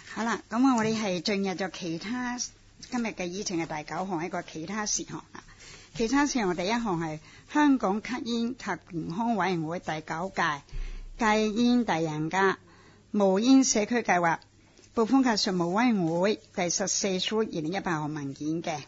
好啦，咁我哋係進入咗其他今日嘅議程嘅第9項，一個其他事項啦。其他事項第一項係香港吸煙及健康委員會第9屆戒煙大贏家無煙社區計劃撥款及稅務委員會第14書2018號文件嘅。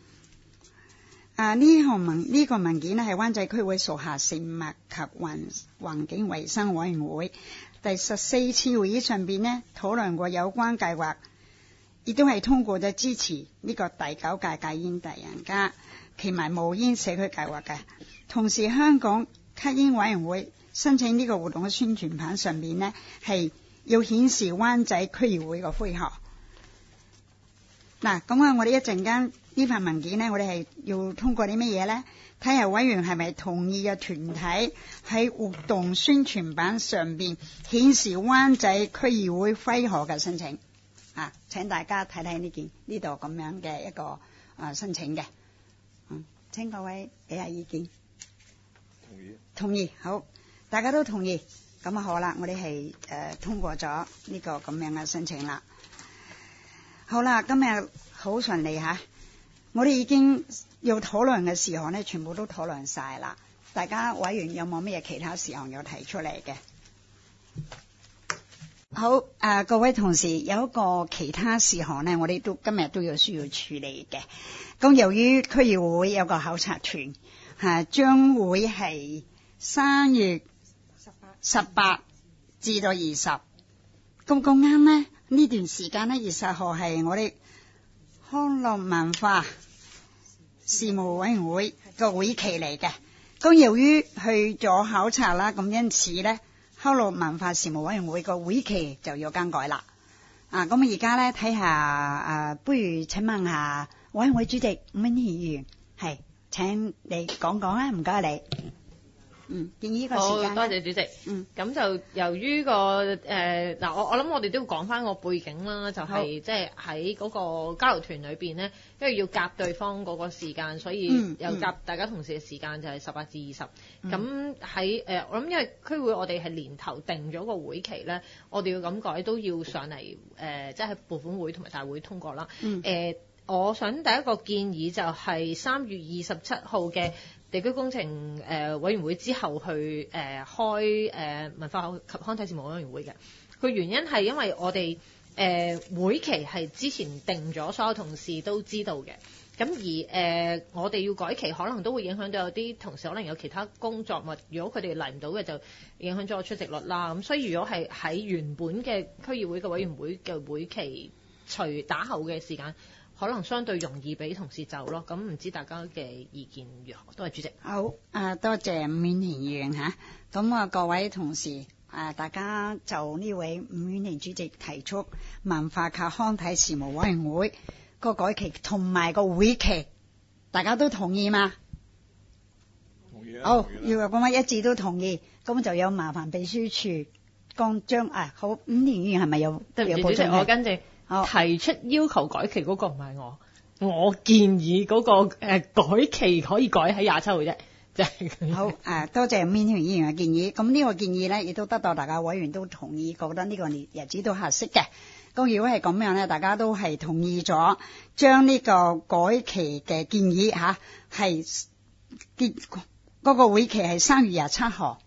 呢個文件係灣仔區會屬下食物及環境衛生委員會第14次會議上邊呢討論過有關計劃，亦都係通過咗支持呢個第9屆戒煙大贏家同埋無煙社區計劃嘅。同時香港吸煙委員會申請呢個活動嘅宣傳牌上邊呢係要顯示灣仔區議會嘅徽號。嗱，咁我哋一陣間呢份文件呢，我哋係要通過啲乜嘢呢？睇下委員係咪同意嘅團體喺活動宣傳板上邊顯示灣仔區議會徽號嘅申請。請大家睇睇呢度咁樣嘅一個申請嘅。請各位俾下意見。同意，好，大家都同意，咁啊好啦，我哋係通過咗呢個咁樣嘅申請啦。好啦，今日好順利吓，我哋已經要討論嘅事項呢，全部都討論晒啦。大家委員有冇咩其他事項要提出嚟嘅？好，各位同事，有一個其他事項呢，我哋今日都要需要處理嘅。咁由於區議會有個考察團，將會係3月18至到20，咁啱呢段時間呢，20號係我哋康樂文化事務委員會個會期嚟嘅。咁由於去咗考察啦，咁因此呢，康樂文化事務委員會個會期就要更改啦。咁而家呢，睇下不如請問下委員會主席伍婉嫻議員，係請你講講啊，唔該你。建議呢個時間。好，多謝主席。 咁就由於我諗我哋都要講翻個背景啦，就係即係喺嗰個交流團裏邊呢，因為要夾對方嗰個時間，所以又夾大家同事嘅時間就係18至20。咁喺我諗因為區會我哋係年頭定咗個會期呢，我哋要咁改都要上嚟即係撥款會同埋大會通過啦。我想第一個建議就係3月27號嘅地區工程委員會之後去開文化及康體事務委員會嘅。個原因係因為我哋會期係之前定咗，所有同事都知道嘅。咁而我哋要改期，可能都會影響到有啲同事可能有其他工作，或如果佢哋嚟唔到嘅，就影響咗個出席率啦。咁所以如果係喺原本嘅區議會嘅委員會嘅會期除打後嘅時間，可能相對容易俾同事走咯。咁唔知大家嘅意見如何？多謝主席。 好，多謝伍婉嫻議員嚇。咁各位同事，大家就呢位伍婉嫻主席提出文化及康體事務委員會個改期同埋個會期，大家都同意嗎？ 同意啊。 好，如果咁樣一致都同意，咁就有麻煩秘書處將好，伍婉嫻議員係咪有補充？ 我跟住。提出要求改期嗰個唔係我建議嗰個改期可以改喺27號啫，就係好多謝伍婉嫻議員嘅建議。咁呢個建議呢，亦都得到大家委員都同意，覺得呢個日子都合適嘅。咁如果係咁樣呢，大家都係同意咗將呢個改期嘅建議係嗰個會期係3月27號，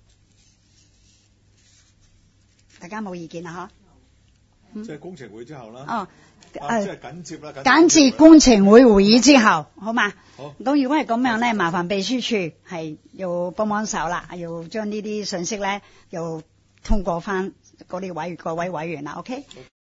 大家冇意見啦即係工程會之後啦。即係緊接啦。 緊接工程會會議之後，好嘛？ 好。 咁如果係咁樣咧，麻煩秘書處係要幫手啦，要將呢啲信息咧，又通過翻嗰啲各位委員啦。OK。